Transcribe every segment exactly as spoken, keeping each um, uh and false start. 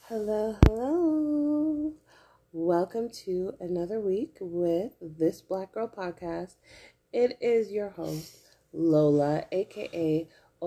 Hello, hello. Welcome to another week with This Black Girl Podcast. It is your host, Lola, aka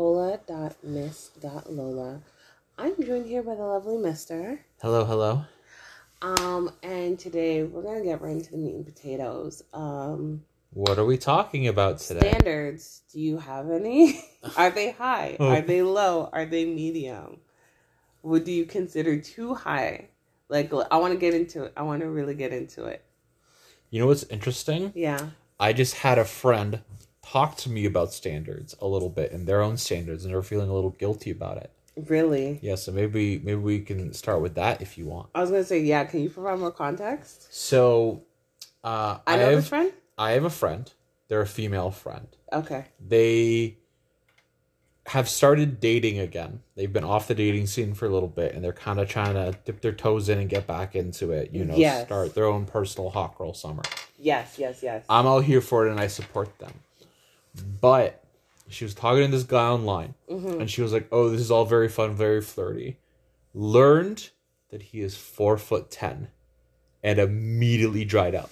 Ola.Miss.Lola. I'm joined here by the lovely Mister. Hello, hello. Um, and today we're gonna get right into the meat and potatoes. Um, what are we talking about today? Standards. Do you have any? Are they high? Are they low? Are they medium? What do you consider too high? Like, I want to get into it. I want to really get into it. You know what's interesting? Yeah. I just had a friend talk to me about standards a little bit and their own standards, and they're feeling a little guilty about it. Really? Yeah, so maybe maybe we can start with that if you want. I was going to say, yeah, can you provide more context? So, uh, I know I have, this friend? I have a friend. They're a female friend. Okay. They have started dating again. They've been off the dating scene for a little bit, and they're kind of trying to dip their toes in and get back into it, you know, yes. start their own personal hot girl summer. Yes, yes, yes. I'm all here for it, and I support them. But she was talking to this guy online, mm-hmm. and she was like, oh, this is all very fun, very flirty. Learned that he is four foot ten, and immediately dried up.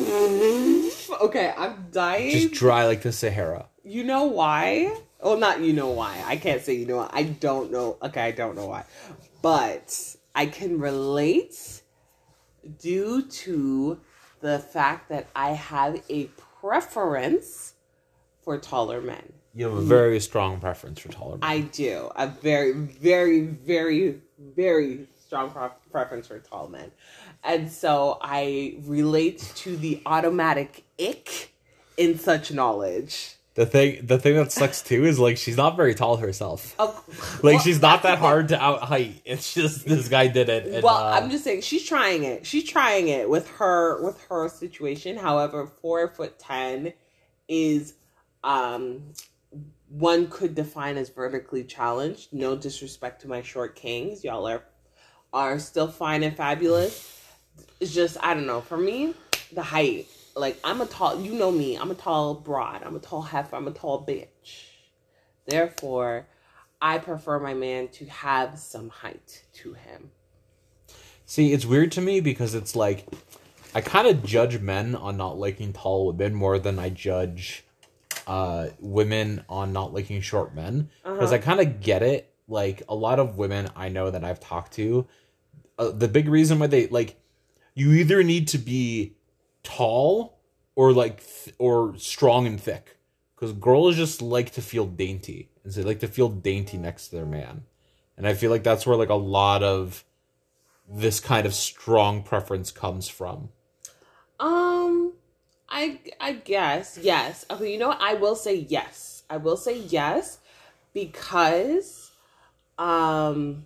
Okay, I'm dying. Just dry like the Sahara. You know why? Well, not you know why. I can't say you know why. I don't know. Okay, I don't know why. But I can relate due to the fact that I have a preference for taller men. You have a very strong preference for taller men. I do. A very, very, very, very strong pre- preference for tall men. And so I relate to the automatic ick in such knowledge. The thing, the thing that sucks too is like she's not very tall herself. Uh, like well, she's not that hard to out height. It's just this guy did it. And, well, uh, I'm just saying she's trying it. She's trying it with her with her situation. However, four foot ten is um one could define as vertically challenged. No disrespect to my short kings, y'all are are still fine and fabulous. It's just I don't know. For me, the height. Like, I'm a tall, you know me, I'm a tall broad, I'm a tall heifer, I'm a tall bitch. Therefore, I prefer my man to have some height to him. See, it's weird to me because it's like, I kind of judge men on not liking tall women more than I judge uh, women on not liking short men. Because uh-huh. I kind of get it. Like, a lot of women I know that I've talked to, uh, the big reason why they, like, you either need to be tall or like th- or strong and thick, because girls just like to feel dainty, and so they like to feel dainty next to their man, and I feel like that's where like a lot of this kind of strong preference comes from. Um, I I guess yes. Okay, you know what? I will say yes. I will say yes because um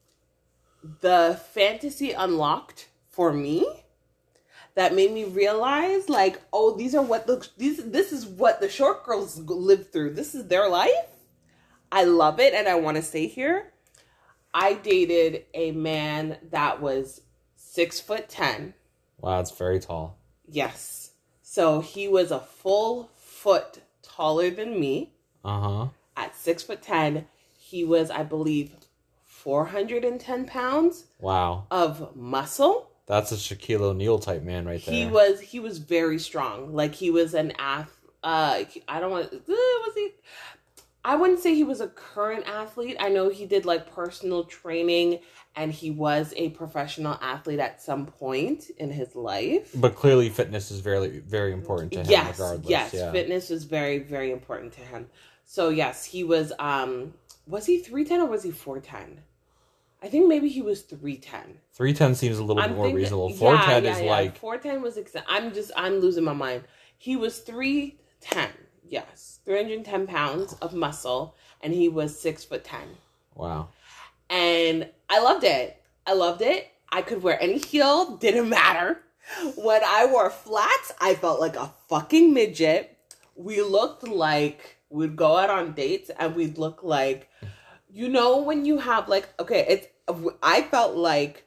the fantasy unlocked for me. That made me realize, like, oh, these are what the these this is what the short girls live through. This is their life. I love it, and I want to stay here. I dated a man that was six foot ten. Wow, that's very tall. Yes, so he was a full foot taller than me. Uh huh. At six foot ten, he was, I believe, four hundred and ten pounds. Wow. Of muscle. That's a Shaquille O'Neal type man right there. He was he was very strong. Like he was an ath. Uh, I don't want. Uh, was he? I wouldn't say he was a current athlete. I know he did like personal training, and he was a professional athlete at some point in his life. But clearly, fitness is very very important to him. Yes, regardless. yes, yeah. Fitness was very very important to him. So yes, he was. Um, was he three ten or was he four ten? I think maybe he was three ten. three ten seems a little I'm bit more thinking, reasonable. four ten yeah, yeah, is yeah. like... four ten was... Ex- I'm just... I'm losing my mind. He was three ten. Yes. three hundred ten pounds of muscle. And he was six foot ten. Wow. And I loved it. I loved it. I could wear any heel. Didn't matter. When I wore flats, I felt like a fucking midget. We looked like... We'd go out on dates and we'd look like... You know when you have like... Okay, it's... I felt like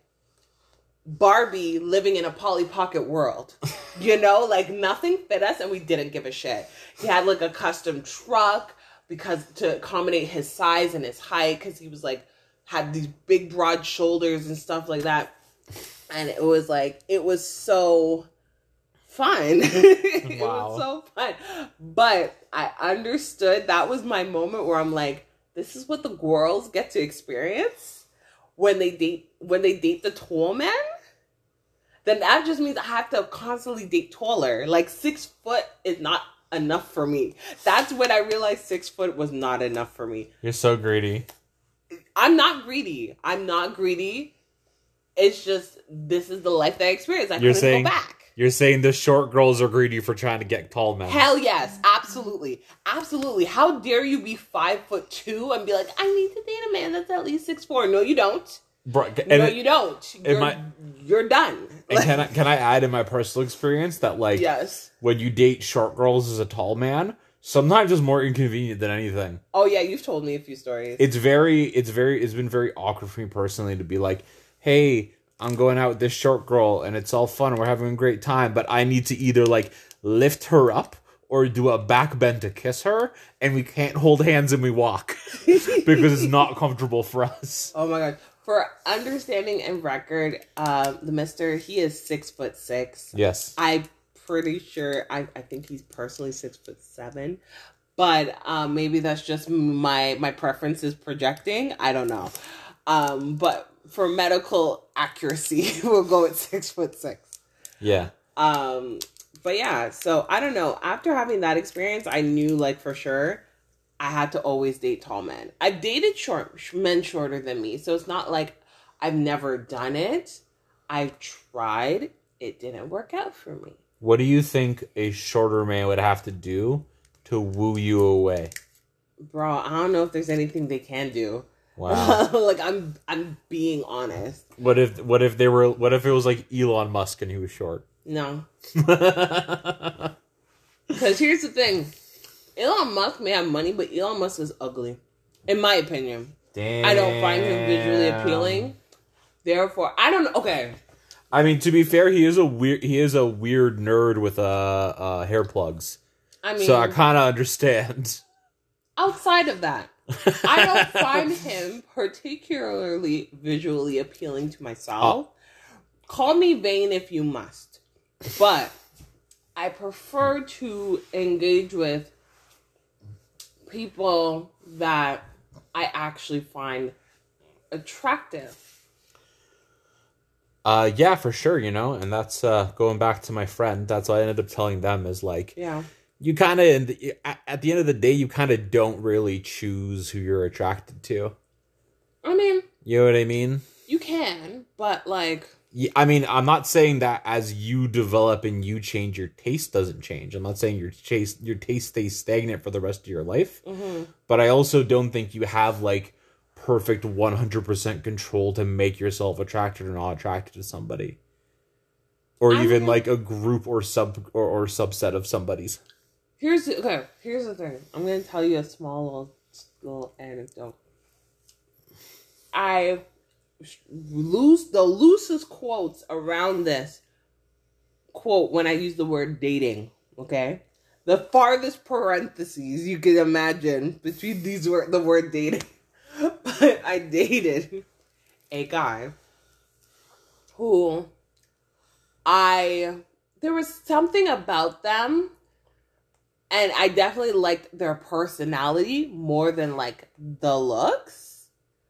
Barbie living in a Polly Pocket world. You know, like nothing fit us and we didn't give a shit. He had like a custom truck because to accommodate his size and his height, because he was like had these big broad shoulders and stuff like that. And it was like, it was so fun. It Wow. was so fun. But I understood, that was my moment where I'm like, this is what the girls get to experience when they date when they date the tall men. Then that just means I have to constantly date taller. Like, six foot is not enough for me. That's when I realized six foot was not enough for me. You're so greedy. I'm not greedy. I'm not greedy. It's just, this is the life that I experienced. I You're couldn't saying, go back. You're saying the short girls are greedy for trying to get tall men. Hell yes. Absolutely. Absolutely. How dare you be five foot two and be like, I need to date a man that's at least six four. No, you don't. Bro, and no, it, you don't. You're, my, you're done. And can I, can I add in my personal experience that, like, yes. when you date short girls as a tall man, sometimes it's more inconvenient than anything. Oh yeah, you've told me a few stories. It's very, it's very, it's been very awkward for me personally to be like, hey, I'm going out with this short girl and it's all fun and we're having a great time, but I need to either like lift her up or do a back bend to kiss her, and we can't hold hands and we walk because it's not comfortable for us. Oh my god. For understanding and record, uh, the mister, he is six foot six. Yes. I'm pretty sure, I, I think he's personally six foot seven. But um, maybe that's just my, my preferences projecting. I don't know. Um, but for medical accuracy, we'll go with six foot six. Yeah. Um, but yeah, so I don't know. After having that experience, I knew, like, for sure, I had to always date tall men. I've dated short men shorter than me, so it's not like I've never done it. I've tried. It didn't work out for me. What do you think a shorter man would have to do to woo you away? Bro, I don't know if there's anything they can do. Wow. Like, I'm I'm being honest. What if what if they were what if it was like Elon Musk and he was short? No. Because here's the thing. Elon Musk may have money, but Elon Musk is ugly. In my opinion. Damn. I don't find him visually appealing. Therefore, I don't know. Okay. I mean, to be fair, he is a weird he is a weird nerd with uh, uh hair plugs. I mean, so I kind of understand. Outside of that, I don't find him particularly visually appealing to myself. Oh. Call me vain if you must. But I prefer to engage with people that I actually find attractive. Uh, yeah, for sure, you know, and that's uh, going back to my friend. That's what I ended up telling them is like, yeah, you kind of at the end of the day, you kind of don't really choose who you're attracted to. I mean, you know what I mean? You can, but like, yeah, I mean, I'm not saying that as you develop and you change, your taste doesn't change. I'm not saying your taste your taste stays stagnant for the rest of your life, mm-hmm. but I also don't think you have like perfect one hundred percent control to make yourself attracted or not attracted to somebody, or I even mean, like a group or sub or, or subset of somebody's. Here's the, okay. Here's the thing. I'm gonna tell you a small little little anecdote. I lose the loosest quotes around this quote when I use the word dating. Okay, the farthest parentheses you can imagine between these word the word dating. But I dated a guy who I there was something about them. And I definitely liked their personality more than, like, the looks.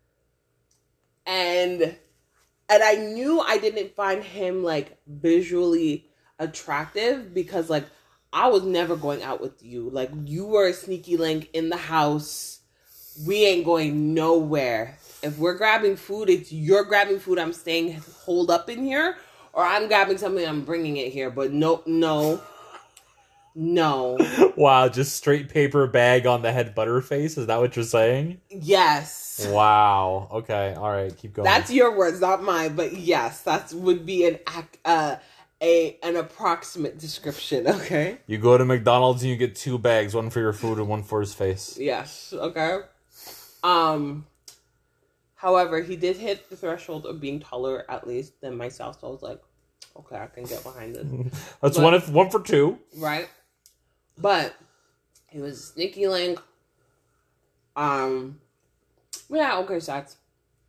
And and I knew I didn't find him, like, visually attractive because, like, I was never going out with you. Like, you were a sneaky link in the house. We ain't going nowhere. If we're grabbing food, it's you're grabbing food, I'm staying holed up in here. Or I'm grabbing something, I'm bringing it here. But no, no. No. Wow, just straight paper bag on the head butterface? Is that what you're saying? Yes. Wow. Okay. All right. Keep going. That's your words, not mine. But yes, that would be an uh, a an approximate description. Okay. You go to McDonald's and you get two bags, one for your food and one for his face. Yes. Okay. Um. However, he did hit the threshold of being taller, at least, than myself. So I was like, okay, I can get behind this. That's but, one if one for two. Right. But he was a sneaky link. Um, yeah, okay, sex.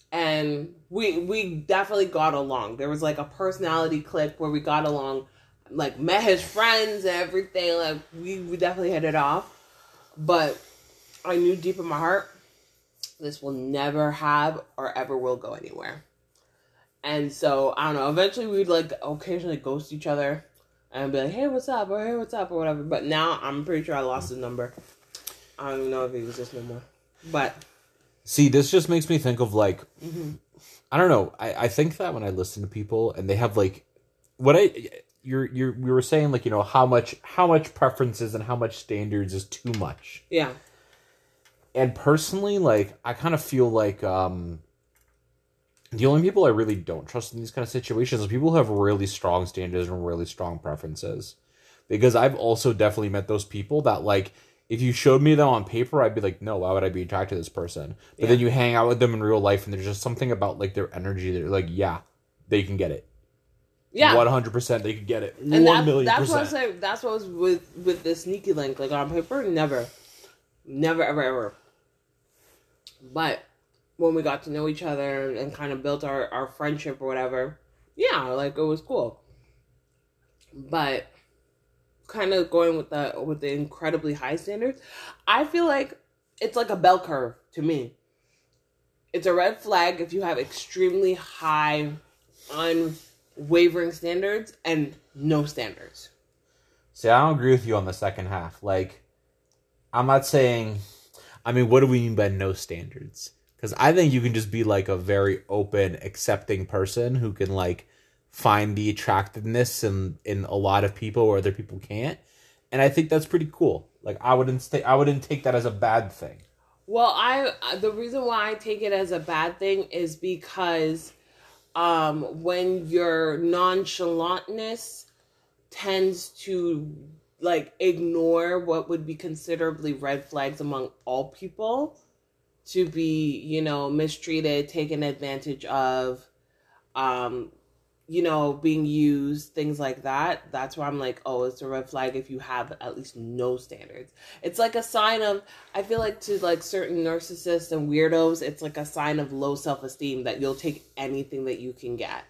and we we definitely got along. There was like a personality click where we got along, like met his friends and everything. Like we, we definitely hit it off. But I knew deep in my heart, this will never have or ever will go anywhere. And so I don't know. Eventually, we'd like occasionally ghost each other and be like, "Hey, what's up?" or "Hey, what's up?" or whatever. But now I'm pretty sure I lost his number. I don't even know if he exists no more. But see, this just makes me think of like, mm-hmm. I don't know. I, I think that when I listen to people and they have like, what I you're you're we were saying like, you know, how much how much preferences and how much standards is too much. Yeah. And personally, like I kind of feel like um, the only people I really don't trust in these kind of situations are people who have really strong standards and really strong preferences. Because I've also definitely met those people that like, if you showed me them on paper, I'd be like, no, why would I be attracted to this person? But yeah. Then you hang out with them in real life and there's just something about like their energy that you're like, yeah, they can get it. Yeah. one hundred percent they could get it. And one that, million that's percent. what I say, that's what was with, with the sneaky link. Like on paper, never. Never, ever, ever. But when we got to know each other and kind of built our, our friendship or whatever, yeah, like it was cool. But kind of going with the with the incredibly high standards, I feel like it's like a bell curve to me. It's a red flag if you have extremely high, unwavering standards and no standards. See, I don't agree with you on the second half. Like, I'm not saying... I mean, what do we mean by no standards? Because I think you can just be like a very open, accepting person who can like find the attractiveness in, in a lot of people where other people can't. And I think that's pretty cool. Like I wouldn't st- I wouldn't take that as a bad thing. Well, I the reason why I take it as a bad thing is because um, when your nonchalantness tends to like ignore what would be considerably red flags among all people, to be, you know, mistreated, taken advantage of, um, you know, being used, things like that. That's where I'm like, oh, it's a red flag if you have at least no standards. It's like a sign of, I feel like to like certain narcissists and weirdos, it's like a sign of low self-esteem that you'll take anything that you can get.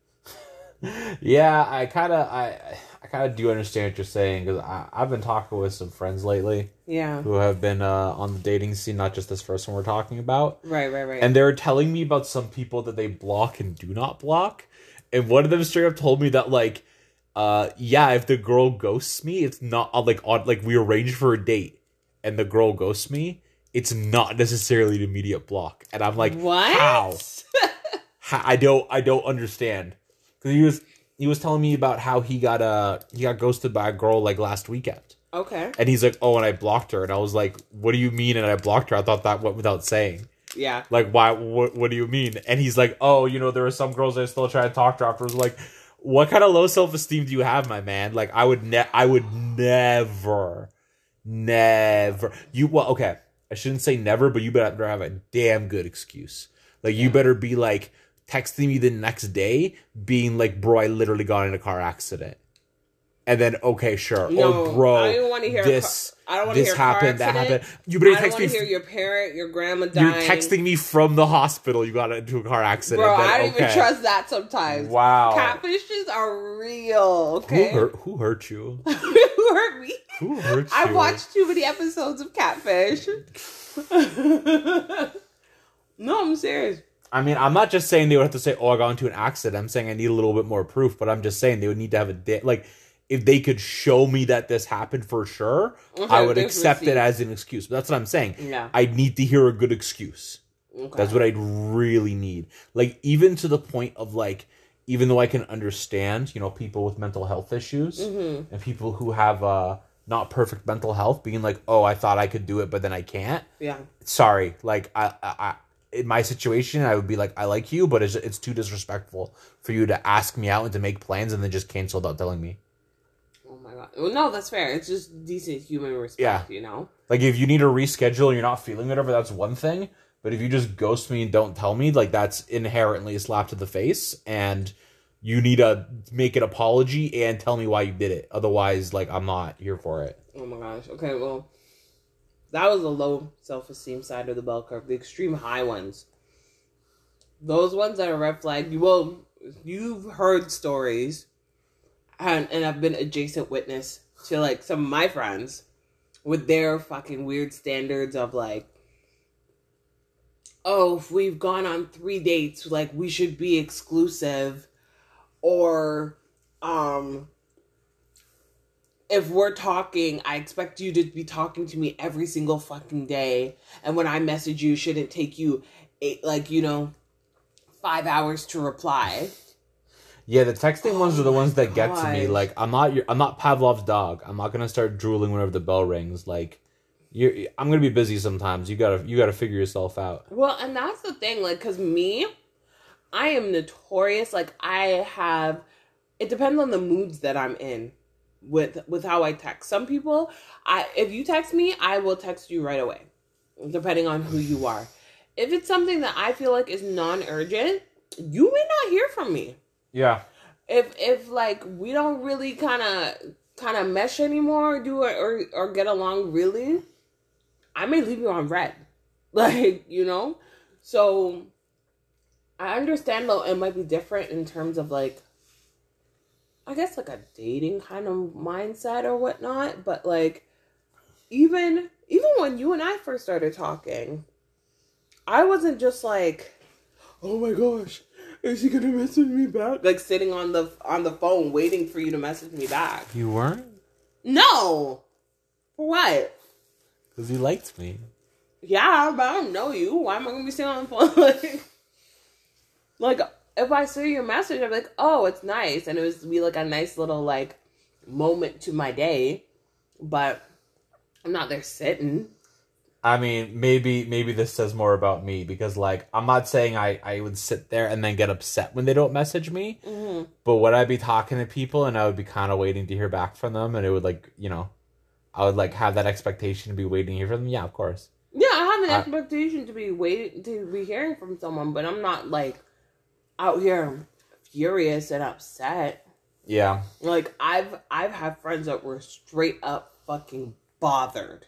Yeah, I kind of, I, I kind of do understand what you're saying, because I've been talking with some friends lately. Yeah. Who have been uh, on the dating scene, not just this first one we're talking about. Right, right, right. And they're telling me about some people that they block and do not block. And one of them straight up told me that, like, uh, yeah, if the girl ghosts me, it's not, uh, like, on, like, we arrange for a date, and the girl ghosts me, it's not necessarily an immediate block. And I'm like, what? How? how? I don't, I don't understand. Because he was, he was telling me about how he got, uh, he got ghosted by a girl, like, last weekend. Okay. And he's like, oh, and I blocked her. And I was like, what do you mean? And I blocked her. I thought that went without saying. Yeah. Like, why? What, what do you mean? And he's like, oh, you know, there are some girls that still try to talk to her afterwards. Like, what kind of low self-esteem do you have, my man? Like, I would ne- I would never, never. You, well, okay. I shouldn't say never, but you better have a damn good excuse. Like, you yeah. better be like texting me the next day being like, bro, I literally got in a car accident. And then, okay, sure. No, oh, bro, I don't want to hear this, car, I don't want to this hear happened, car that accident. happened. You better I text don't me. want to hear your parent, your grandma dying. You're texting me from the hospital. You got into a car accident. Bro, then, I don't okay. even trust that sometimes. Wow. Catfishes are real, okay? Who hurt, who hurt you? Who hurt me? Who hurt you? I watched too many episodes of Catfish. No, I'm serious. I mean, I'm not just saying they would have to say, oh, I got into an accident. I'm saying I need a little bit more proof, but I'm just saying they would need to have a day. Like, if they could show me that this happened for sure, okay, I would accept receipt. It as an excuse. But that's what I'm saying. Yeah. I need to hear a good excuse. Okay. That's what I'd really need. Like, even to the point of, like, even though I can understand, you know, people with mental health issues mm-hmm. and people who have uh, not perfect mental health being like, oh, I thought I could do it, but then I can't. Yeah. Sorry. Like, I... I, I in my situation, I would be like, I like you, but it's, it's too disrespectful for you to ask me out and to make plans and then just cancel without telling me. Oh my god. Well, no, that's fair. It's just decent human respect, yeah. you know? Like, if you need to reschedule and you're not feeling whatever, that's one thing. But if you just ghost me and don't tell me, like, that's inherently a slap to the face. And you need to make an apology and tell me why you did it. Otherwise, like, I'm not here for it. Oh my gosh. Okay, well... That was the low self-esteem side of the bell curve. The extreme high ones. Those ones that are red flag, you will, you've heard stories, and, and I've been adjacent witness to, like, some of my friends with their fucking weird standards of, like, oh, if we've gone on three dates, like, we should be exclusive, or, um, if we're talking, I expect you to be talking to me every single fucking day, and when I message you, shouldn't take you, eight, like, you know, five hours to reply. Yeah, the texting Oh ones are the ones that get to me. gosh. Like, I'm not your, I'm not Pavlov's dog. I'm not gonna start drooling whenever the bell rings. Like, you're, I'm gonna be busy sometimes. You gotta, you gotta figure yourself out. Well, and that's the thing, like, because me, I am notorious, like, I have, it depends on the moods that I'm in with with how I text. Some people, I if you text me, I will text you right away, depending on who you are. If it's something that I feel like is non-urgent, you may not hear from me. Yeah. If if like we don't really kind of kind of mesh anymore, do it or or get along really, I may leave you on red, like, you know. So I understand though it might be different in terms of, like, I guess, like, a dating kind of mindset or whatnot, but, like, even even when you and I first started talking, I wasn't just like, oh my gosh, is he gonna message me back? Like, sitting on the on the phone waiting for you to message me back. You weren't? No. For what? Because you liked me. Yeah, but I don't know you. Why am I gonna be sitting on the phone? like, like, if I see your message, I'm like, oh, it's nice, and it was be like a nice little, like, moment to my day, but I'm not there sitting. I mean, maybe maybe this says more about me because, like, I'm not saying I, I would sit there and then get upset when they don't message me, Mm-hmm. but would I be talking to people and I would be kind of waiting to hear back from them, and it would, like, you know, I would, like, have that expectation to be waiting to hear from them? Yeah, of course. Yeah, I have an I- expectation to be waiting to be hearing from someone, but I'm not, like, out here furious and upset. Yeah. Like, I've I've had friends that were straight up fucking bothered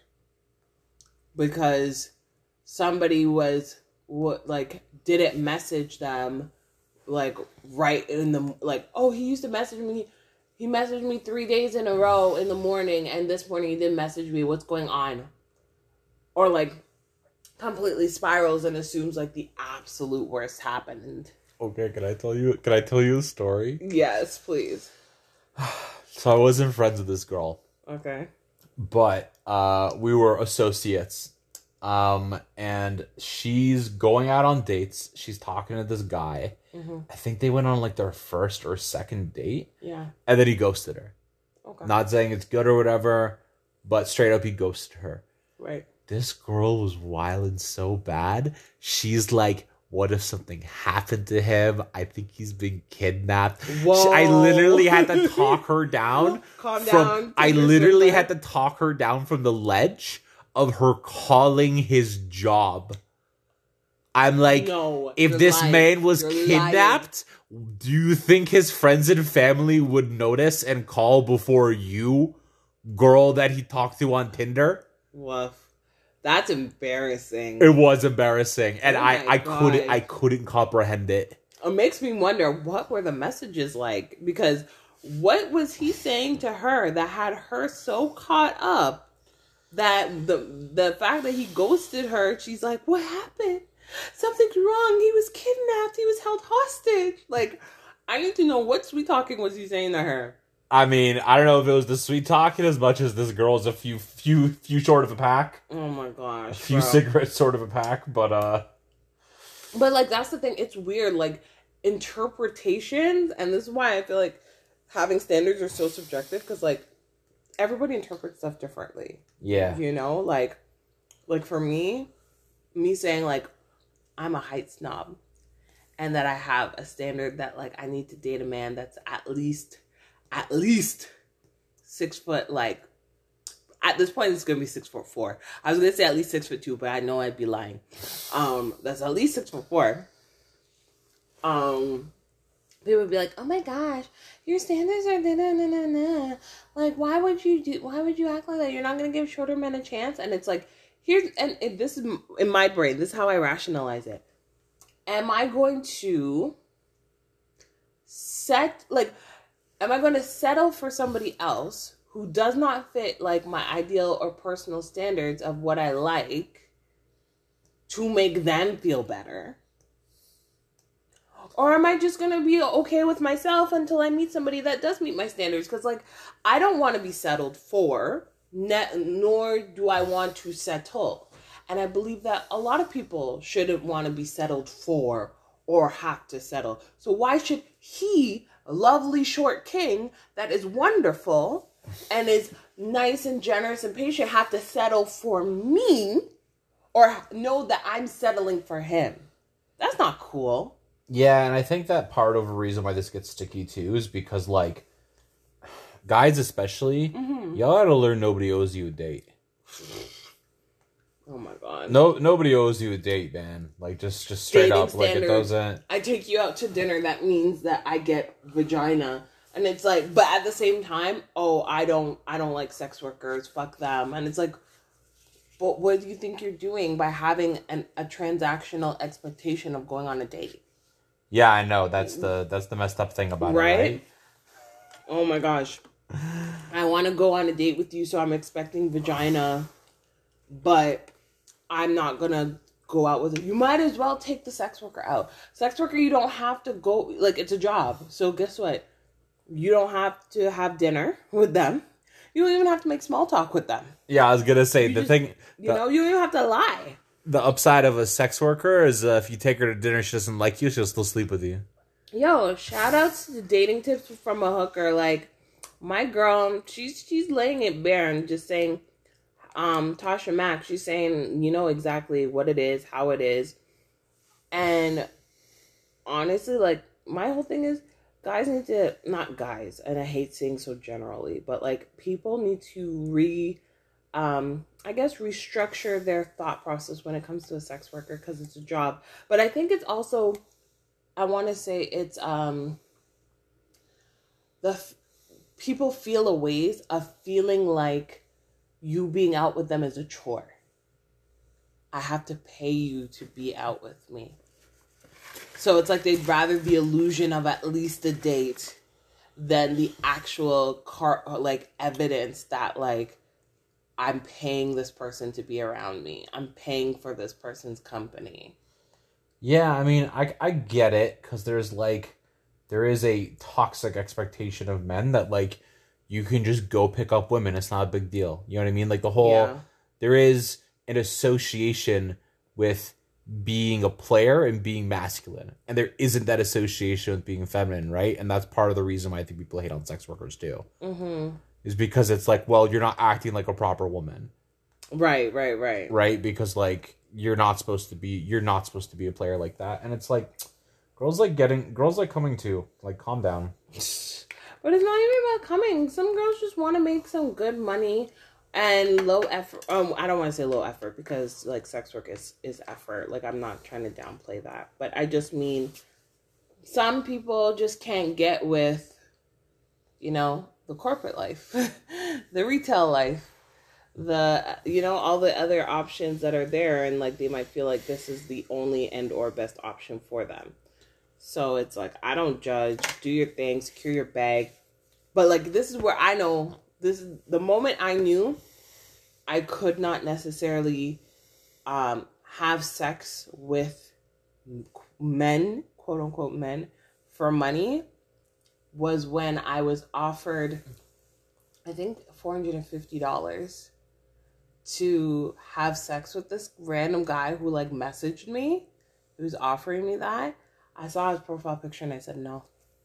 because somebody was what like didn't message them, like, right in the, like, oh, he used to message me he messaged me three days in a row in the morning, and this morning he didn't message me. What's going on? Or, like, completely spirals and assumes, like, the absolute worst happened. Okay, can I tell you? Can I tell you a story? Yes, please. So I wasn't friends with this girl, Okay. but uh, we were associates. Um, and she's going out on dates. She's talking to this guy. Mm-hmm. I think they went on, like, their first or second date, Yeah. and then he ghosted her. Okay. Not saying it's good or whatever, but straight up he ghosted her. Right. This girl was wilding so bad. She's like, what if something happened to him? I think he's been kidnapped. Whoa. She- I literally had to talk her down. Calm from, down. I Take your literally sit had back. to talk her down from the ledge of her calling his job. I'm like, No, if you're this lying. man was You're kidnapped, do you think his friends and family would notice and call before you, girl that he talked to on Tinder? Woof. That's embarrassing. It was embarrassing, and Oh I, my I couldn't gosh. I couldn't comprehend it. It makes me wonder, what were the messages like? Because what was he saying to her that had her so caught up that the the fact that he ghosted her, she's like, what happened? Something's wrong. He was kidnapped. He was held hostage. Like, I need to know, what sweet talking was he saying to her? I mean, I don't know if it was the sweet talking as much as this girl's a few few few short of a pack, Oh my gosh. a few bro. cigarettes short of a pack, but uh, But, like, that's the thing. It's weird. Like, interpretations, and this is why I feel like having standards are so subjective, because, like, everybody interprets stuff differently. yeah, You know? Like, like for me, me saying, like, I'm a height snob, and that I have a standard that, like, I need to date a man that's at least, at least six foot, like, at this point, it's going to be six foot four. I was going to say at least six foot two, but I know I'd be lying. Um, that's at least six foot four. Um, people would be like, "Oh my gosh, your standards are da da da da da. Like, why would you do? Why would you act like that? You're not going to give shorter men a chance." And it's like, here's and it, this is in my brain. This is how I rationalize it. am I going to set, like, am I going to settle for somebody else who does not fit, like, my ideal or personal standards of what I like to make them feel better? Or am I just going to be okay with myself until I meet somebody that does meet my standards? Because, like, I don't want to be settled for, ne- nor do I want to settle. And I believe that a lot of people shouldn't want to be settled for or have to settle. So why should he, a lovely short king that is wonderful and is nice and generous and patient, have to settle for me or know that I'm settling for him? That's not cool. Yeah, and I think that part of the reason why this gets sticky too is because, like, guys especially, mm-hmm. y'all gotta learn nobody owes you a date. Oh my god. No, nobody owes you a date, man. Like, just, just straight Dating up, standard. like, it doesn't. I take you out to dinner, that means that I get vagina. And it's like, but at the same time, oh, I don't, I don't like sex workers, fuck them. And it's like, but what do you think you're doing by having an, a transactional expectation of going on a date? Yeah, I know. That's the that's the messed up thing about right? it, right? Oh my gosh. I want to go on a date with you, so I'm expecting vagina, but I'm not going to go out with it. You might as well take the sex worker out. Sex worker, you don't have to go, like, it's a job. So guess what? You don't have to have dinner with them. You don't even have to make small talk with them. Yeah, I was going to say, you the just, thing... You the, know, you don't even have to lie. The upside of a sex worker is uh, if you take her to dinner, she doesn't like you, she'll still sleep with you. Yo, shout outs to dating tips from a hooker. Like, my girl, she's she's laying it bare and just saying, um, Tasha Mack, she's saying, you know exactly what it is, how it is. And honestly, like, my whole thing is, guys need to, not guys, and I hate saying so generally, but, like, people need to re, um, I guess, restructure their thought process when it comes to a sex worker, because it's a job. But I think it's also, I want to say it's, um, the f- people feel a ways of feeling like you being out with them is a chore. I have to pay you to be out with me. So it's like they'd rather the illusion of at least a date than the actual car, like, evidence that, like, I'm paying this person to be around me. I'm paying for this person's company. Yeah, I mean, I, I get it, because there's, like, there is a toxic expectation of men that, like, you can just go pick up women. It's not a big deal. You know what I mean? Like, the whole, yeah. There is an association with being a player and being masculine. And there isn't that association with being feminine, right? And that's part of the reason why I think people hate on sex workers, too. Mm-hmm. Is because it's like, well, you're not acting like a proper woman. Right, right, right. Right? Because, like, you're not supposed to be, you're not supposed to be a player like that. And it's like, girls like getting, girls like coming too. Like, calm down. But it's not even about coming. Some girls just want to make some good money and low effort. Um, I don't want to say low effort because, like, sex work is, is effort. Like, I'm not trying to downplay that. But I just mean some people just can't get with, you know, the corporate life, the retail life, the, you know, all the other options that are there. And, like, they might feel like this is the only and or best option for them. So it's like, I don't judge. Do your thing. Secure your bag. But, like, this is where I know, this is the moment I knew I could not necessarily um, have sex with men, quote unquote men, for money, was when I was offered, I think, four hundred fifty dollars to have sex with this random guy who, like, messaged me. He was offering me that. I saw his profile picture and I said no.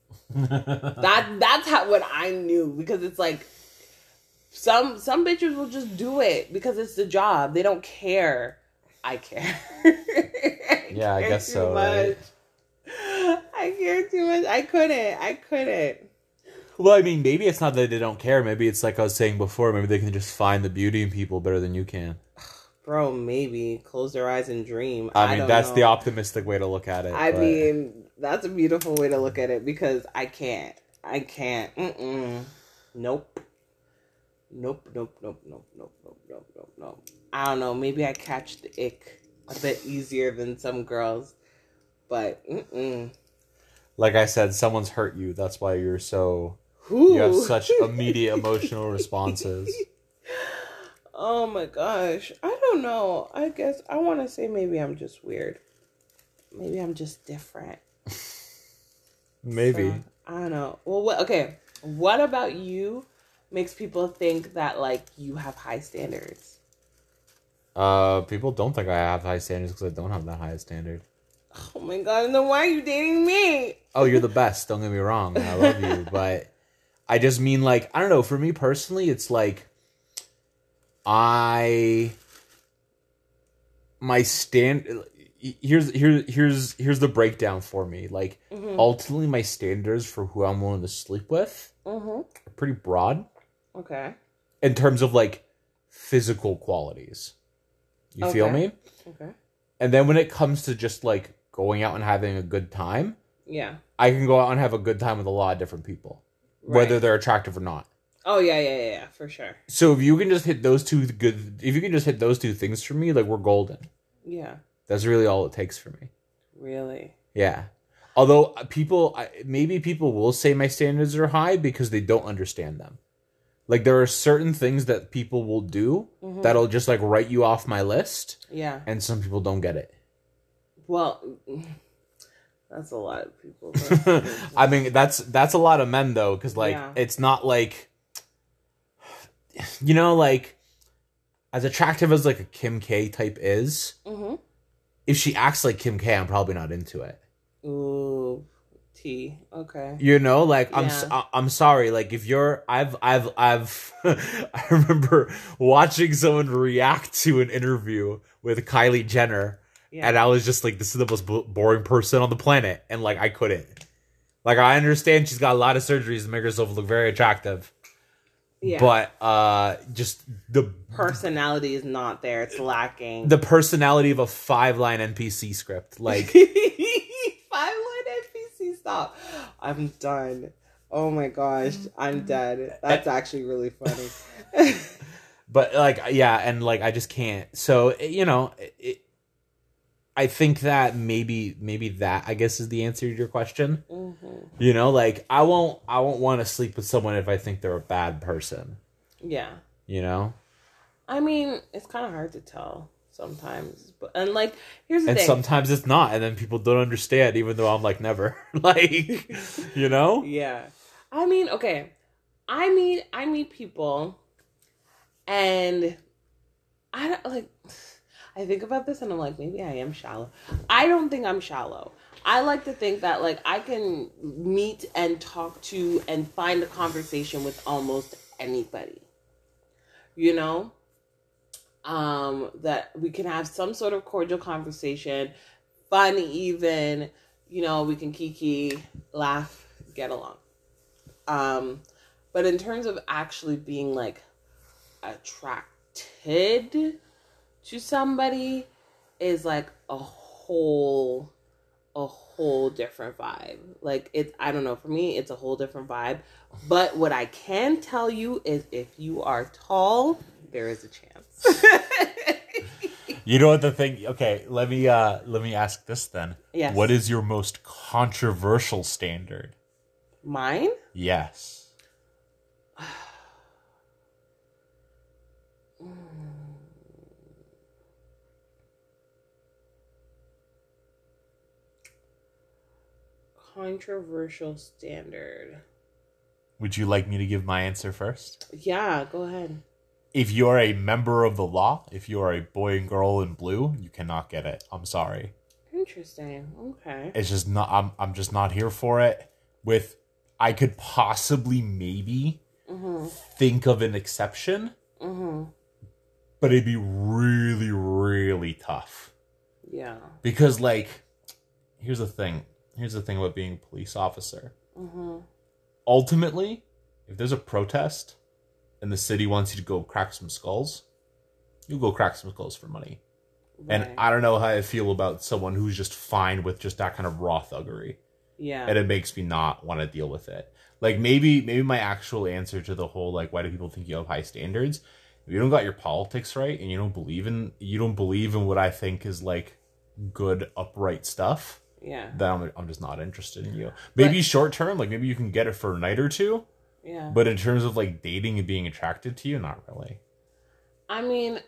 that that's how what I knew, because it's like some some bitches will just do it because it's the job. They don't care. I care. I yeah, I care guess so. Much. Right? I care too much. I couldn't. I couldn't. Well, I mean, maybe it's not that they don't care. Maybe it's like I was saying before. Maybe they can just find the beauty in people better than you can. Bro, maybe. Close their eyes and dream. I mean, I that's know. the optimistic way to look at it. I but... mean, that's a beautiful way to look at it, because I can't. I can't. Mm-mm. Nope. Nope, nope, nope, nope, nope, nope, nope, nope, nope. I don't know. Maybe I catch the ick a bit easier than some girls. But mm-mm. Like I said, someone's hurt you. That's why you're so... Ooh. You have such immediate emotional responses. Oh my gosh. I don't know. I guess I want to say maybe I'm just weird. Maybe I'm just different. Maybe. So, I don't know. Well, what, okay. What about you makes people think that, like, you have high standards? Uh, people don't think I have high standards because I don't have that high standard. Oh my god, then why are you dating me? Oh, you're the best. Don't get me wrong. I love you. But I just mean, like, I don't know. For me personally, it's like I... My stand... Here's here's here's here's the breakdown for me. Like, mm-hmm. ultimately, my standards for who I'm willing to sleep with mm-hmm. are pretty broad. Okay. In terms of, like, physical qualities. You okay. feel me? Okay. And then when it comes to just, like, going out and having a good time, yeah, I can go out and have a good time with a lot of different people, right. whether they're attractive or not. Oh yeah, yeah, yeah, yeah, for sure. So if you can just hit those two good, if you can just hit those two things for me, like, we're golden. Yeah, that's really all it takes for me. Really? Yeah. Although people, maybe people will say my standards are high because they don't understand them. Like, there are certain things that people will do mm-hmm. that'll just, like, write you off my list. Yeah. And some people don't get it. Well, that's a lot of people. I mean, that's that's a lot of men, though, because, like, yeah. it's not like, you know, like, as attractive as, like, a Kim K type is, mm-hmm. if she acts like Kim K, I'm probably not into it. Ooh. T. Okay. You know, like, yeah. I'm I'm sorry, like, if you're I've I've I've I remember watching someone react to an interview with Kylie Jenner, yeah. and I was just like, this is the most boring person on the planet, and, like, I couldn't. Like, I understand she's got a lot of surgeries to make herself look very attractive. Yeah. But uh just the personality is not there. It's lacking. The personality of a five-line N P C script, like five-line N P C. Stop. I'm done. Oh my gosh, I'm dead. That's actually really funny. But, like, yeah, and, like, I just can't. So, you know, it, I think that maybe maybe that, I guess, is the answer to your question. Mm-hmm. You know, like, I won't I won't want to sleep with someone if I think they're a bad person. Yeah. You know? I mean, it's kind of hard to tell sometimes. But, and, like, here's the and thing. And sometimes it's not, and then people don't understand, even though I'm like, never. Like, you know? Yeah. I mean, okay. I meet, I meet people, and I don't, like... I think about this and I'm like, maybe I am shallow. I don't think I'm shallow. I like to think that, like, I can meet and talk to and find a conversation with almost anybody. You know? Um, that we can have some sort of cordial conversation, fun even, you know, we can kiki, laugh, get along. Um, but in terms of actually being, like, attracted to somebody is, like, a whole, a whole different vibe. Like, it's, I don't know, for me, it's a whole different vibe. But what I can tell you is if you are tall, there is a chance. You know what the thing, okay, let me, uh, let me ask this then. Yes. What is your most controversial standard? Mine? Yes. Controversial standard. Would you like me to give my answer first? Yeah, go ahead. If you're a member of the law, if you are a boy and girl in blue, you cannot get it. I'm sorry. Interesting. Okay. It's just not, I'm I'm just not here for it. With, I could possibly maybe mm-hmm. think of an exception, mm-hmm. but it'd be really, really tough. Yeah. Because, like, here's the thing. Here's the thing about being a police officer. Mm-hmm. Ultimately, if there's a protest and the city wants you to go crack some skulls, you go crack some skulls for money. Right. And I don't know how I feel about someone who's just fine with just that kind of raw thuggery. Yeah. And it makes me not want to deal with it. Like, maybe maybe my actual answer to the whole, like, why do people think you have high standards? If you don't got your politics right and you don't believe in you don't believe in what I think is, like, good, upright stuff, Yeah. then I'm, I'm just not interested in you. Maybe but, short term, like maybe you can get it for a night or two. Yeah. But in terms of like dating and being attracted to you, not really. I mean,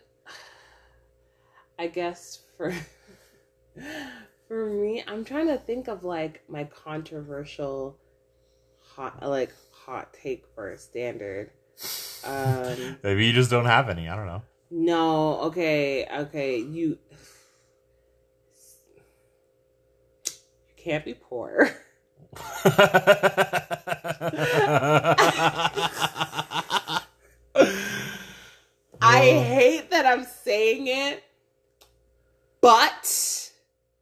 I guess for for me, I'm trying to think of like my controversial hot like hot take for a standard. Um, Maybe you just don't have any. I don't know. No. Okay. Okay. You you can't be poor. I hate that I'm saying it, but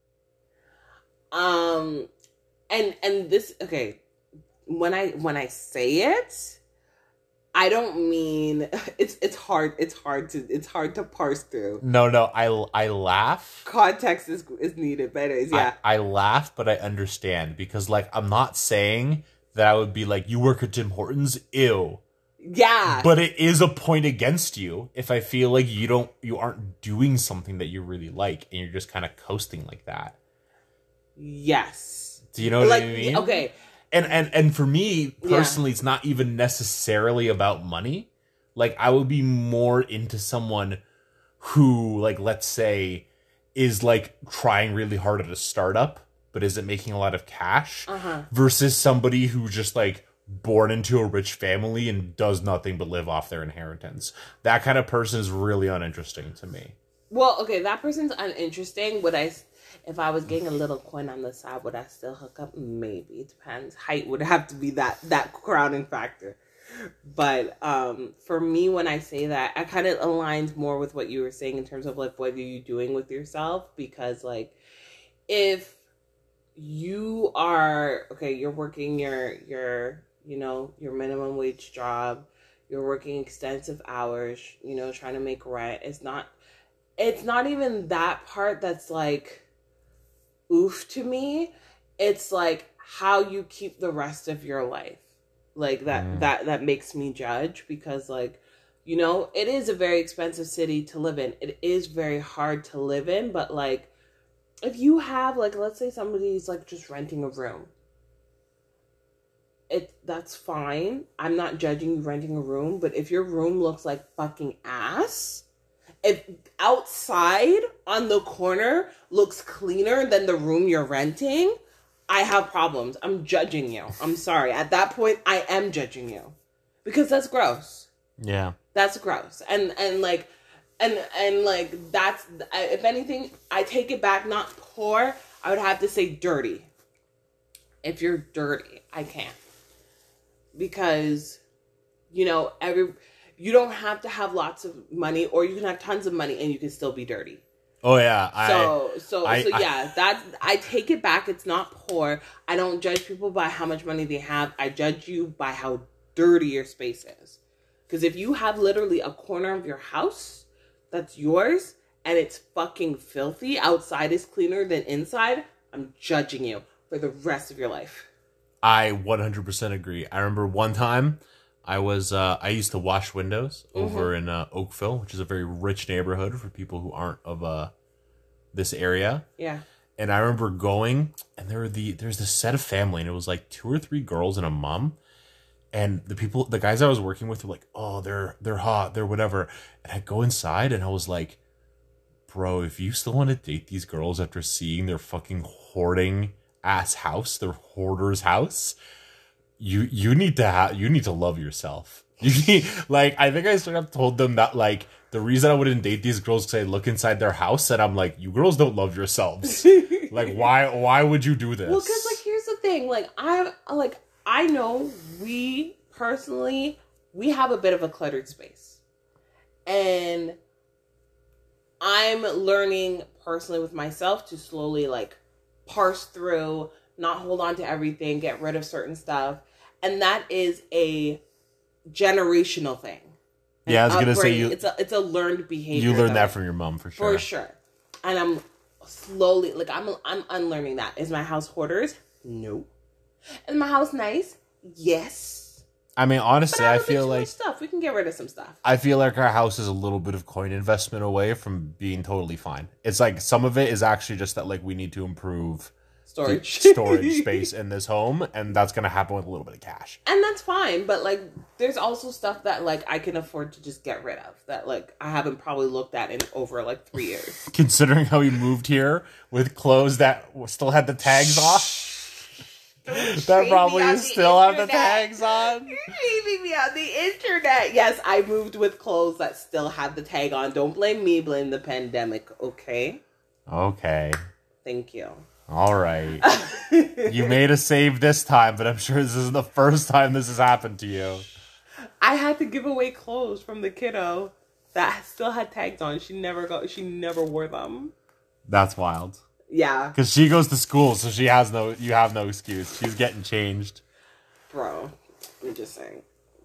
um and and this okay, when I when I say it, I don't mean it's it's hard it's hard to it's hard to parse through. No, no, I, I laugh. Context is is needed, but anyways, yeah. I, I laugh, but I understand because like I'm not saying that I would be like, you work at Tim Hortons, ew. Yeah. But it is a point against you if I feel like you don't you aren't doing something that you really like and you're just kind of coasting like that. Yes. Do you know what like, I mean? Okay. And and and for me personally, yeah. It's not even necessarily about money. Like I would be more into someone who, like, let's say, is like trying really hard at a startup but isn't making a lot of cash, uh-huh. versus somebody who just like born into a rich family and does nothing but live off their inheritance. That kind of person is really uninteresting to me. Well, okay, that person's uninteresting. Would I, if I was getting a little coin on the side, would I still hook up? Maybe. It depends. Height would have to be that that crowning factor. But um, for me, when I say that, I kind of aligns more with what you were saying in terms of like what are you doing with yourself, because like if you are okay, you're working your your you know, your minimum wage job, you're working extensive hours, you know, trying to make rent. It's not, it's not even that part that's like, oof to me. It's like how you keep the rest of your life. Like that, mm. that, that makes me judge, because like, you know, it is a very expensive city to live in. It is very hard to live in, but like, if you have like, let's say somebody's like just renting a room, it that's fine. I'm not judging you renting a room, but if your room looks like fucking ass, if outside on the corner looks cleaner than the room you're renting, I have problems. I'm judging you. I'm sorry. At that point, I am judging you, because that's gross. Yeah, that's gross. And and like, and and like that's, if anything, I take it back. Not poor. I would have to say dirty. If you're dirty, I can't. Because, you know, every you don't have to have lots of money, or you can have tons of money and you can still be dirty. Oh yeah. I, so so I, so I, yeah, that I take it back. It's not poor. I don't judge people by how much money they have. I judge you by how dirty your space is. Because if you have literally a corner of your house that's yours and it's fucking filthy, outside is cleaner than inside, I'm judging you for the rest of your life. I one hundred percent agree. I remember one time I was, uh, I used to wash windows over mm-hmm. in uh, Oakville, which is a very rich neighborhood for people who aren't of uh, this area. Yeah. And I remember going, and there were the, there's this set of family, and it was like two or three girls and a mom. And the people, the guys I was working with were like, oh, they're, they're hot, they're whatever. And I go inside and I was like, bro, if you still want to date these girls after seeing their fucking hoarding ass house, their hoarder's house, you you need to have you need to love yourself. You need, like, I think I straight up told them that like the reason I wouldn't date these girls because I look inside their house and I'm like, you girls don't love yourselves. Like, why why would you do this? Well, because like here's the thing, like I like I know we personally we have a bit of a cluttered space, and I'm learning personally with myself to slowly like parse through, not hold on to everything, get rid of certain stuff. And that is a generational thing. Yeah, I was going to say, you, it's a it's a learned behavior. You learned that from your mom, for sure. For sure. And I'm slowly, like, I'm I'm unlearning that. Is my house hoarders? No. Is my house nice? Yes. I mean, honestly, I, I feel like stuff. We can get rid of some stuff. I feel like our house is a little bit of coin investment away from being totally fine. It's like some of it is actually just that like we need to improve storage storage space in this home, and that's gonna happen with a little bit of cash. And that's fine, but like there's also stuff that like I can afford to just get rid of that like I haven't probably looked at in over like three years. Considering how we moved here with clothes that still had the tags off. That probably still have the tags on. You're shaming me on the internet. Yes, I moved with clothes that still have the tag on. Don't blame me, blame the pandemic, okay? Okay. Thank you. All right. You made a save this time, but I'm sure this isn't the first time this has happened to you. I had to give away clothes from the kiddo that still had tags on. She never got. She never wore them. That's wild. Yeah. Because she goes to school, so she has no. You have no excuse. She's getting changed. Bro, I'm just saying.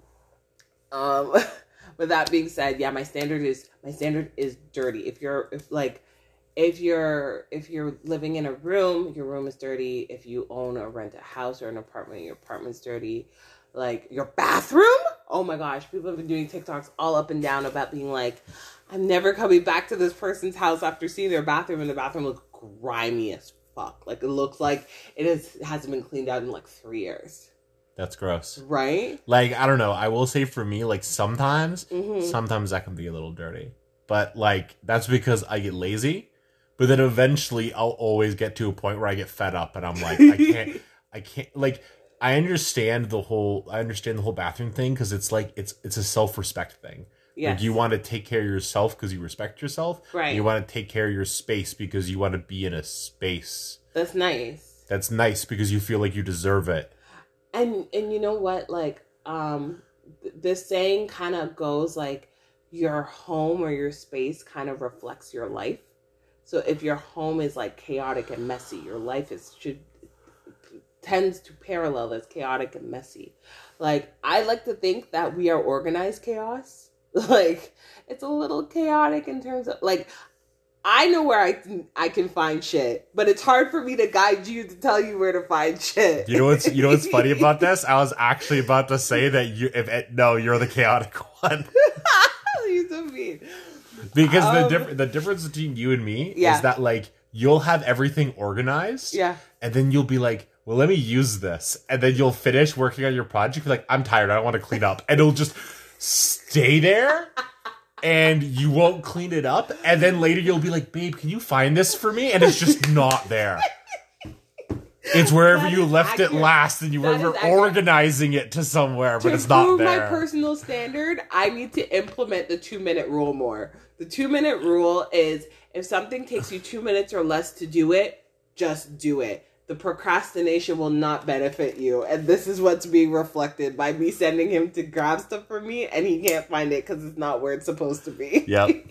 Um, with that being said, yeah, my standard is my standard is dirty. If you're if like. If you're if you're living in a room, your room is dirty. If you own or rent a house or an apartment, your apartment's dirty. Like your bathroom? Oh my gosh, people have been doing TikToks all up and down about being like, I'm never coming back to this person's house after seeing their bathroom, and the bathroom looks grimy as fuck. Like it looks like it is hasn't been cleaned out in like three years. That's gross. Right? Like, I don't know. I will say for me, like sometimes, Mm-hmm. sometimes that can be a little dirty. But like that's because I get lazy. But then eventually I'll always get to a point where I get fed up and I'm like, I can't, I can't, like, I understand the whole, I understand the whole bathroom thing because it's like, it's it's a self-respect thing. Yes. Like you want to take care of yourself because you respect yourself. Right. You want to take care of your space because you want to be in a space. That's nice. That's nice because you feel like you deserve it. And, and you know what? Like, um, th- this saying kind of goes like, your home or your space kind of reflects your life. So if your home is like chaotic and messy, your life is should tends to parallel as chaotic and messy. Like I like to think that we are organized chaos. Like it's a little chaotic in terms of like I know where I can I can find shit, but it's hard for me to guide you to tell you where to find shit. You know what's you know what's funny about this? I was actually about to say that you if it, no, you're the chaotic one. You're so mean. Because Um, the diff- the difference between you and me Yeah. is that like you'll have everything organized, Yeah. and then you'll be like, "Well, let me use this," and then you'll finish working on your project. You're like, "I'm tired. I don't want to clean up," and it'll just stay there, and you won't clean it up. And then later you'll be like, "Babe, can you find this for me?" And it's just not there. It's wherever That you is left accurate. it last, and you That were is accurate. organizing it to somewhere, but To it's not improve there. my personal standard, I need to implement the two minute rule more. The two minute rule is if something takes you two minutes or less to do it, just do it. The procrastination will not benefit you. And this is what's being reflected by me sending him to grab stuff for me and he can't find it because it's not where it's supposed to be. Yep.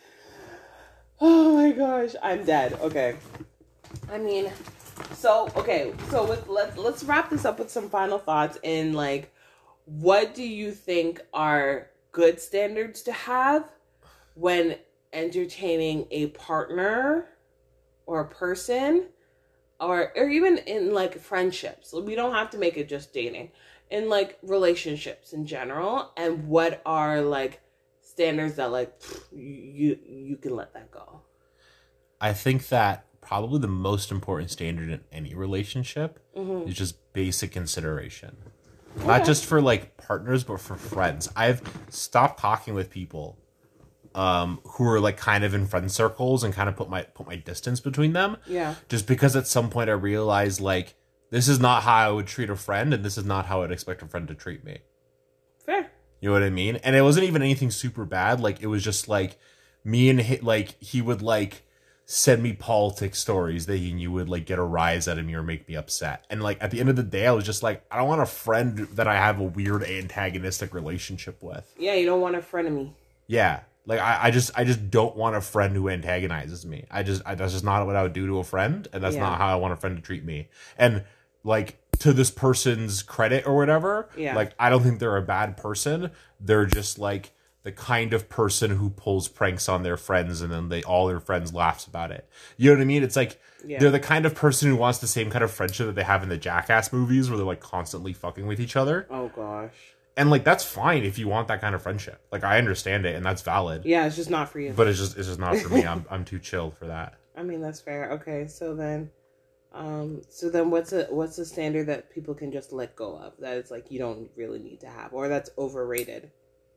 Oh my gosh, I'm dead. Okay. I mean, so okay, so with, let's let's wrap this up with some final thoughts in like what do you think are good standards to have when entertaining a partner or a person or or even in like friendships. We don't have to make it just dating. In like relationships in general, and what are like standards that like pff, you you can let that go. I think that probably the most important standard in any relationship Mm-hmm. is just basic consideration. Not just for like partners, but for friends. I've stopped talking with people um, who are like kind of in friend circles and kind of put my put my distance between them. Yeah. Just because at some point I realized like this is not how I would treat a friend, and this is not how I'd expect a friend to treat me. Fair. You know what I mean? And it wasn't even anything super bad. Like it was just like me and he, like he would like send me politics stories that he knew would like get a rise out of me or make me upset. And like at the end of the day, I was just like, I don't want a friend that I have a weird antagonistic relationship with. Yeah, you don't want a frenemy. Yeah. Like I, I just I just don't want a friend who antagonizes me. I just I, that's just not what I would do to a friend, and that's Yeah. not how I want a friend to treat me. And like to this person's credit or whatever, Yeah. like I don't think they're a bad person. They're just like the kind of person who pulls pranks on their friends and then they all their friends laughs about it. You know what I mean? It's like Yeah. they're the kind of person who wants the same kind of friendship that they have in the Jackass movies where they're like constantly fucking with each other. Oh gosh. And like that's fine if you want that kind of friendship. Like I understand it and that's valid. Yeah, it's just not for you. But it's just it's just not for me. I'm I'm too chill for that. I mean, that's fair. Okay, so then Um, so then what's a what's a standard that people can just let go of, that it's like you don't really need to have, or that's overrated?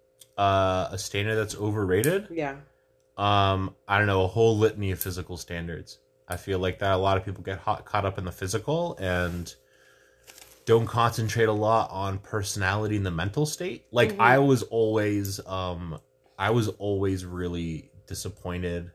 Uh, a standard that's overrated? Yeah. Um, I don't know, a whole litany of physical standards. I feel like that a lot of people get hot, caught up in the physical and don't concentrate a lot on personality and the mental state. Like mm-hmm. I was always, um, I was always really disappointed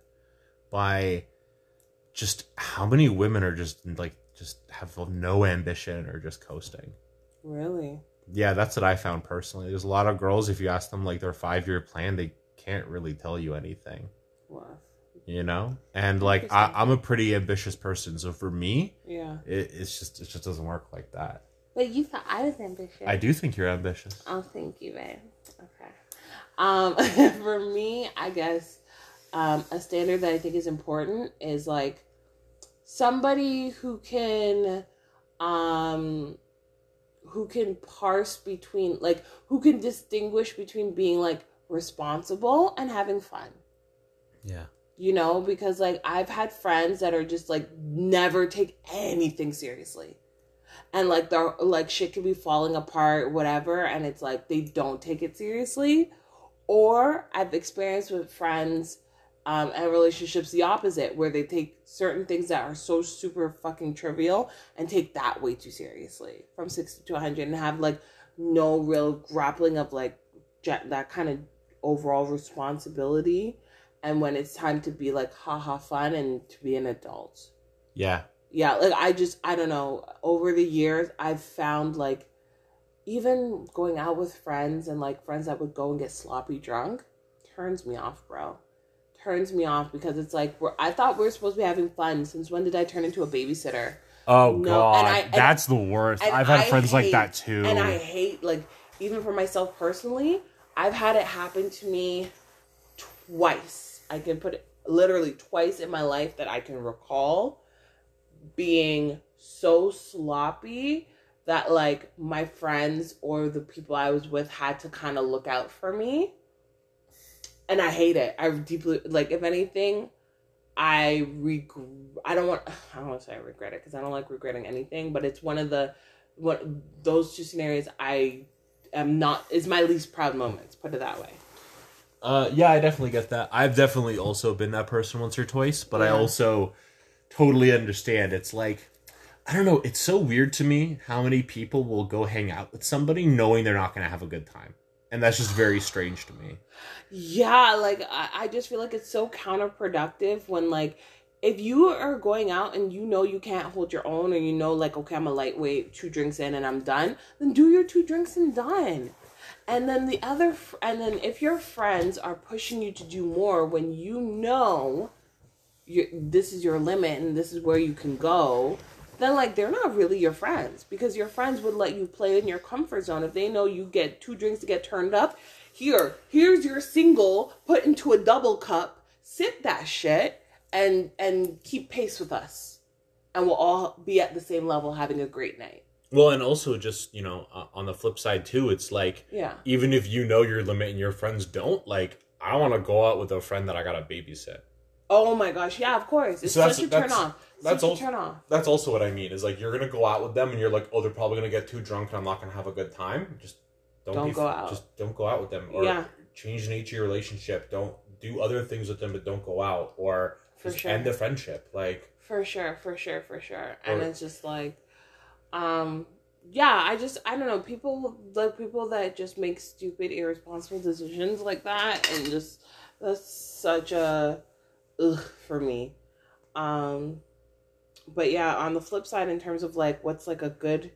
by just how many women are just like just have no ambition or just coasting. Really? Yeah, that's what I found personally. There's a lot of girls, if you ask them like their five year plan, they can't really tell you anything. Wow. You know, and like I, I'm a pretty ambitious person, so for me, yeah, it, it's just it just doesn't work like that. But you thought I was ambitious. I do think you're ambitious. Oh, thank you, babe. Okay. Um, for me, I guess um, a standard that I think is important is like somebody who can, um, who can parse between like who can distinguish between being like responsible and having fun. Yeah. You know, because like I've had friends that are just like never take anything seriously. And like they're like shit could be falling apart, whatever, and it's like they don't take it seriously. Or I've experienced with friends um, and relationships the opposite, where they take certain things that are so super fucking trivial and take that way too seriously, from sixty to one hundred, and have like no real grappling of like that kind of overall responsibility. And when it's time to be like haha fun and to be an adult. Yeah. Yeah, like I just, I don't know, over the years, I've found like, even going out with friends and like friends that would go and get sloppy drunk, turns me off, bro. Turns me off because it's like, we're, I thought we were supposed to be having fun. Since when did I turn into a babysitter? Oh, no, God. and I, and, That's the worst. I've had I friends hate, like that too. And I hate, like, even for myself personally, I've had it happen to me twice. I can put it literally twice in my life that I can recall being so sloppy that like my friends or the people I was with had to kind of look out for me. And I hate it. I deeply, like, if anything, I regret, I don't want, I don't want to say I regret it because I don't like regretting anything, but it's one of the, what those two scenarios I am not, is my least proud moments, put it that way. Uh, yeah, I definitely get that. I've definitely also been that person once or twice, but yeah. I also totally understand. It's like, I don't know, it's so weird to me how many people will go hang out with somebody knowing they're not going to have a good time. And that's just very strange to me. Yeah, like, I, I just feel like it's so counterproductive when, like, if you are going out and you know you can't hold your own, or you know, like, okay, I'm a lightweight, two drinks in and I'm done, then do your two drinks and done. And then the other, and then if your friends are pushing you to do more when you know you this is your limit and this is where you can go, then like they're not really your friends, because your friends would let you play in your comfort zone. If they know you get two drinks to get turned up, here, here's your single put into a double cup, sip that shit and and keep pace with us, and we'll all be at the same level having a great night. Well, and also just, you know, uh, on the flip side too, it's like, yeah, even if you know your limit and your friends don't, like, I don't want to go out with a friend that I gotta babysit. Oh my gosh, yeah, of course. It's so such a turn off. That's such also, a turn off. That's also what I mean, is like, you're gonna go out with them and you're like, oh, they're probably gonna get too drunk and I'm not gonna have a good time. Just don't, don't be, go out. Just don't go out with them. Or yeah. change the nature of your relationship. Don't do other things with them, but don't go out. Or for just sure. end the friendship. Like, for sure, for sure, for sure. And or, it's just like, um, yeah, I just, I don't know, people, like, people that just make stupid, irresponsible decisions like that, and just, that's such a, ugh, for me. Um, but yeah, on the flip side, in terms of, like, what's, like, a good,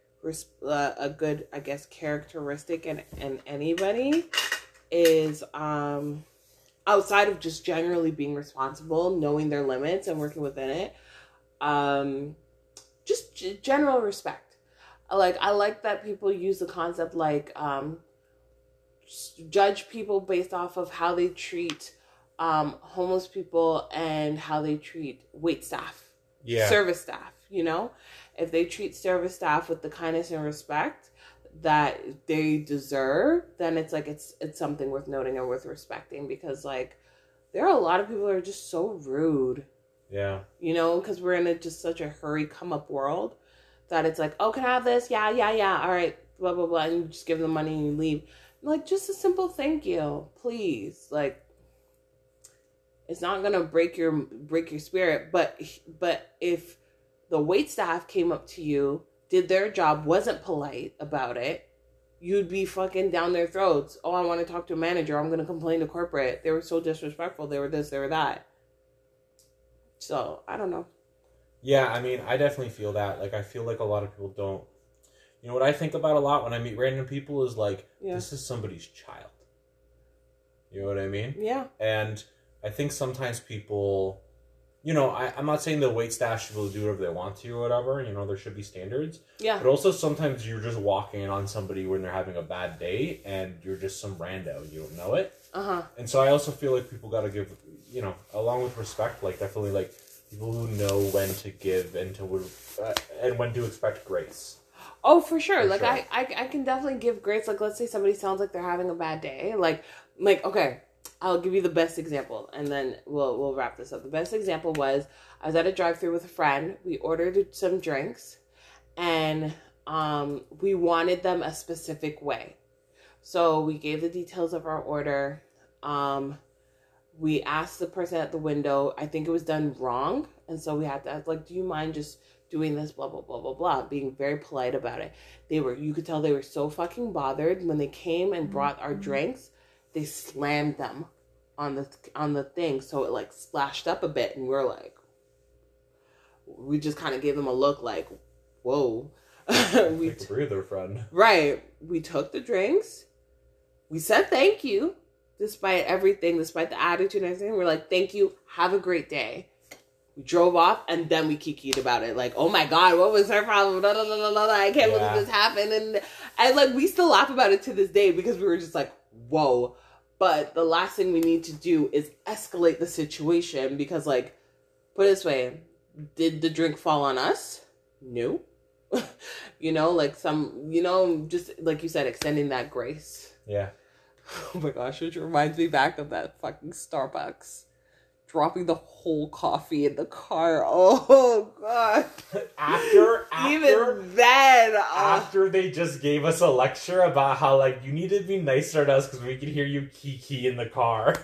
uh, a good, I guess, characteristic in, in anybody is, um, outside of just generally being responsible, knowing their limits and working within it, um, just g- general respect. Like, I like that people use the concept, like, um, judge people based off of how they treat um, homeless people and how they treat wait staff, yeah. service staff, you know? If they treat service staff with the kindness and respect that they deserve, then it's like, it's it's something worth noting and worth respecting, because, like, there are a lot of people who are just so rude. Yeah. You know, because we're in a, just such a hurry come up world that it's like, oh, can I have this? Yeah, yeah, yeah. All right, blah, blah, blah. And you just give them money and you leave. Like, just a simple thank you, please. Like, it's not gonna break your break your spirit, but but if the wait staff came up to you, did their job, wasn't polite about it, you'd be fucking down their throats. Oh, I want to talk to a manager. I'm gonna complain to corporate. They were so disrespectful. They were this, they were that. So I don't know. Yeah, I mean, I definitely feel that. Like, I feel like a lot of people don't. You know what I think about a lot when I meet random people is like, Yeah. this is somebody's child. You know what I mean? Yeah. And I think sometimes people, you know, I, I'm not saying the wait staff should be able to do whatever they want to or whatever. You know, there should be standards. Yeah. But also sometimes you're just walking in on somebody when they're having a bad day and you're just some rando. You don't know it. Uh-huh. And so I also feel like people got to give, you know, along with respect, like definitely like people who know when to give and to uh, and when to expect grace. Oh, for sure. For like sure. I, I I can definitely give grace. Like, let's say somebody sounds like they're having a bad day. Like like okay, I'll give you the best example and then we'll we'll wrap this up. The best example was I was at a drive-thru with a friend. We ordered some drinks and um we wanted them a specific way. So we gave the details of our order. Um we asked the person at the window, I think it was done wrong, and so we had to ask, like, do you mind just doing this, blah, blah, blah, blah, blah, being very polite about it. They were, you could tell they were so fucking bothered. When they came and brought our drinks, they slammed them on the on the thing, so it like splashed up a bit, and we we're like, we just kind of gave them a look like, whoa. we Take a breather, friend. Right. We took the drinks. We said thank you, despite everything, despite the attitude and everything. We're like, thank you. Have a great day. We drove off, and then we kikied about it. Like, oh my God, what was her problem? Blah, blah, blah, blah, blah. I can't Yeah. believe this happened. And, and, like, we still laugh about it to this day because we were just like, whoa. But the last thing we need to do is escalate the situation because, like, put it this way, did the drink fall on us? No. You know, like some, you know, just like you said, extending that grace. Yeah. Oh my gosh, which reminds me back of that fucking Starbucks. Dropping the whole coffee in the car. Oh god. After, after, Even then. Oh. after they just gave us a lecture about how, like, you need to be nicer to us because we can hear you kiki in the car.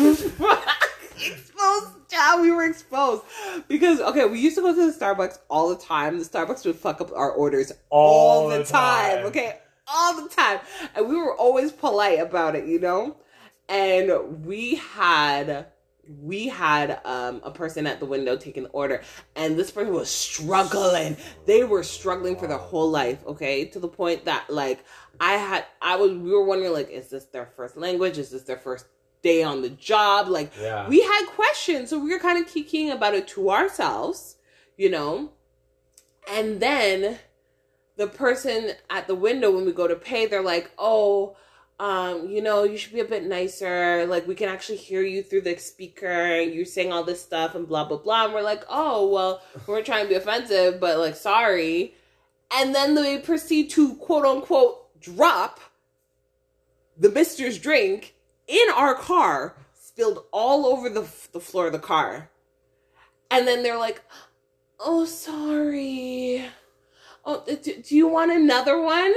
Exposed. Yeah, we were exposed. Because, okay, we used to go to the Starbucks all the time. The Starbucks would fuck up our orders all, all the, the time. time. Okay? All the time. And we were always polite about it, you know? And we had... We had um, a person at the window taking the order, and this person was struggling. They were struggling for their whole life, okay? To the point that, like, I had, I was, we were wondering, like, is this their first language? Is this their first day on the job? Like, yeah. We had questions, so we were kind of kikiing about it to ourselves, you know? And then the person at the window, when we go to pay, they're like, oh, Um, you know, you should be a bit nicer. Like, we can actually hear you through the speaker. You're saying all this stuff and blah, blah, blah. And we're like, oh, well, we're trying to be offensive, but, like, sorry. And then they proceed to, quote, unquote, drop the mister's drink in our car, spilled all over the, the floor of the car. And then they're like, oh, sorry. Oh, do, do you want another one?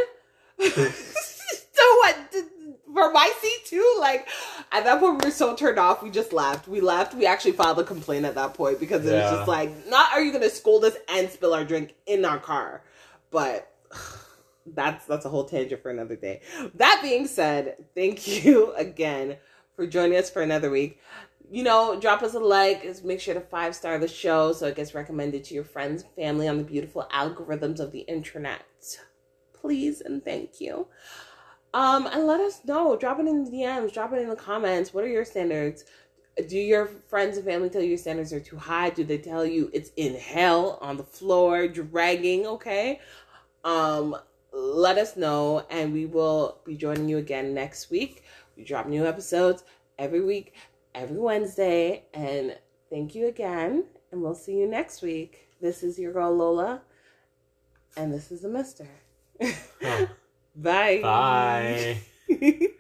So what, for my seat too? Like, at that point we were so turned off, we just left. We left. We actually filed a complaint at that point because it yeah. was just like, not are you going to scold us and spill our drink in our car? But that's that's a whole tangent for another day. That being said, thank you again for joining us for another week. You know, drop us a like. Make sure to five star the show so it gets recommended to your friends and family on the beautiful algorithms of the internet. Please and thank you. Um, and let us know. Drop it in the D Ms. Drop it in the comments. What are your standards? Do your friends and family tell you your standards are too high? Do they tell you it's in hell, on the floor, dragging? Okay. Um, let us know, and we will be joining you again next week. We drop new episodes every week, every Wednesday. And thank you again, and we'll see you next week. This is your girl Lola, and this is the Mister. Huh. Bye. Bye.